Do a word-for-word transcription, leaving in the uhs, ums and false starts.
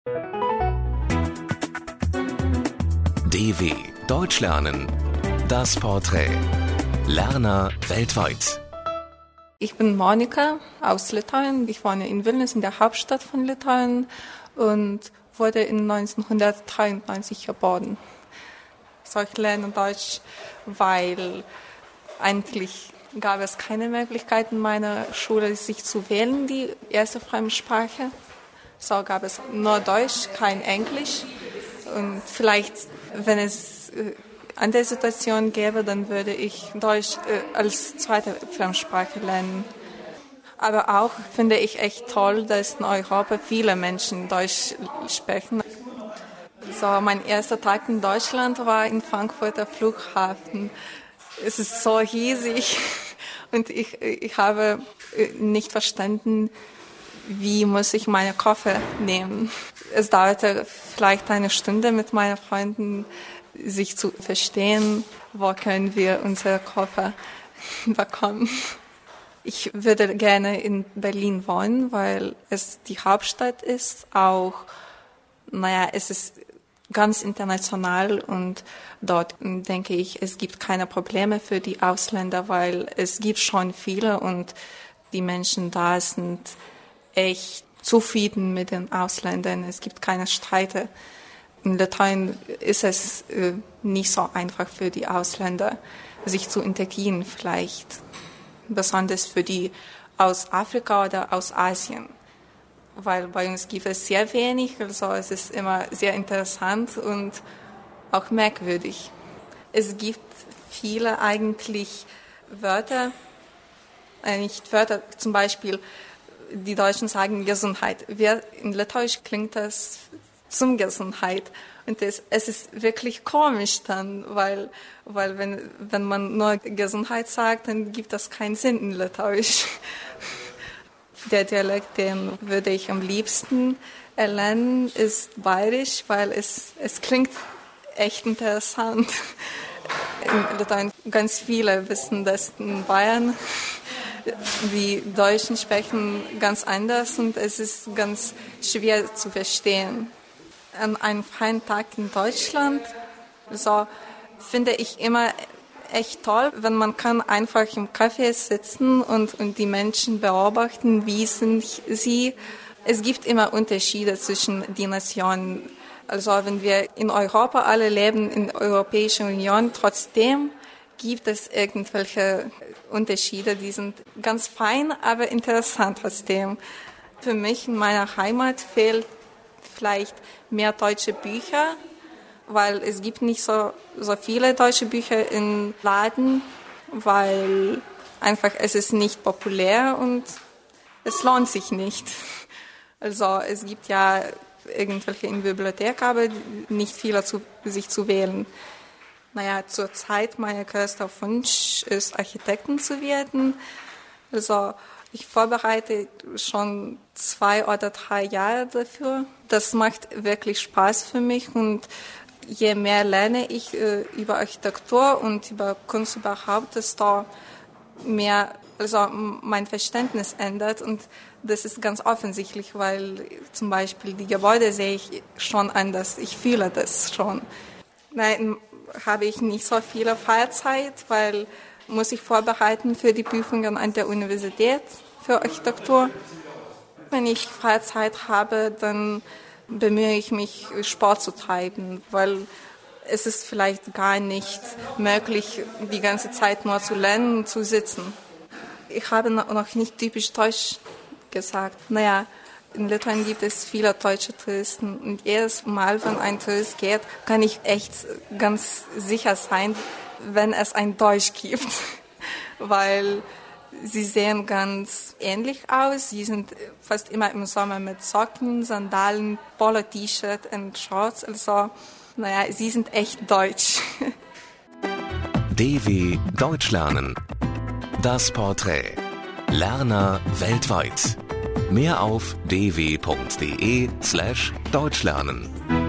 D W Deutsch lernen. Das Porträt. Lerner weltweit. Ich bin Monika aus Litauen. Ich wohne in Vilnius, in der Hauptstadt von Litauen, und wurde in neunzehnhundertdreiundneunzig geboren. So, ich lerne Deutsch, weil eigentlich gab es keine Möglichkeit in meiner Schule, sich zu wählen, die erste Fremdsprache. So gab es nur Deutsch, kein Englisch. Und vielleicht, wenn es äh, andere Situation gäbe, dann würde ich Deutsch äh, als zweite Fremdsprache lernen. Aber auch finde ich echt toll, dass in Europa viele Menschen Deutsch sprechen. So, mein erster Tag in Deutschland war in Frankfurter Flughafen. Es ist so riesig und ich, ich habe nicht verstanden, wie muss ich meine Koffer nehmen. Es dauerte vielleicht eine Stunde mit meinen Freunden, sich zu verstehen, wo können wir unsere Koffer bekommen. Ich würde gerne in Berlin wohnen, weil es die Hauptstadt ist. Auch, naja, es ist ganz international und dort denke ich, es gibt keine Probleme für die Ausländer, weil es gibt schon viele und die Menschen da sind echt zufrieden mit den Ausländern. Es gibt keine Streite. In Litauen ist es äh, nicht so einfach für die Ausländer, sich zu integrieren, vielleicht besonders für die aus Afrika oder aus Asien. Weil bei uns gibt es sehr wenig, also es ist immer sehr interessant und auch merkwürdig. Es gibt viele eigentlich Wörter, äh, nicht Wörter, zum Beispiel, die Deutschen sagen Gesundheit. In Litauisch klingt das zum Gesundheit. Und es, es ist wirklich komisch dann, weil, weil wenn, wenn man nur Gesundheit sagt, dann gibt das keinen Sinn in Litauisch. Der Dialekt, den würde ich am liebsten erlernen, ist Bayerisch, weil es, es klingt echt interessant. In Litauen ganz viele wissen das in Bayern. Die Deutschen sprechen ganz anders und es ist ganz schwer zu verstehen. An einem freien Tag in Deutschland, so finde ich immer echt toll, wenn man kann einfach im Café sitzen und, und die Menschen beobachten, wie sind sie. Es gibt immer Unterschiede zwischen den Nationen. Also wenn wir in Europa alle leben, in der Europäischen Union, trotzdem gibt es irgendwelche Unterschiede, die sind ganz fein, aber interessant trotzdem. Für mich in meiner Heimat fehlt vielleicht mehr deutsche Bücher, weil es gibt nicht so, so viele deutsche Bücher im Laden, weil einfach es ist nicht populär und es lohnt sich nicht. Also es gibt ja irgendwelche in der Bibliothek, aber nicht viele zu sich zu wählen. Naja, zurzeit mein größter Wunsch ist, Architektin zu werden. Also ich vorbereite schon zwei oder drei Jahre dafür. Das macht wirklich Spaß für mich und je mehr lerne ich äh, über Architektur und über Kunst überhaupt, desto mehr also mein Verständnis ändert und das ist ganz offensichtlich, weil zum Beispiel die Gebäude sehe ich schon anders. Ich fühle das schon. Nein, habe ich nicht so viel Freizeit, weil muss ich vorbereiten für die Prüfungen an der Universität für Architektur. Wenn ich Freizeit habe, dann bemühe ich mich, Sport zu treiben, weil es ist vielleicht gar nicht möglich, die ganze Zeit nur zu lernen und zu sitzen. Ich habe noch nicht typisch deutsch gesagt. Naja, in Litauen gibt es viele deutsche Touristen und jedes Mal, wenn ein Tourist geht, kann ich echt ganz sicher sein, wenn es ein Deutsch gibt, weil sie sehen ganz ähnlich aus. Sie sind fast immer im Sommer mit Socken, Sandalen, Polo-T-Shirt und Shorts. Also, naja, sie sind echt deutsch. D W Deutsch lernen. Das Porträt. Lerner weltweit. Mehr auf d w punkt d e slash deutschlernen.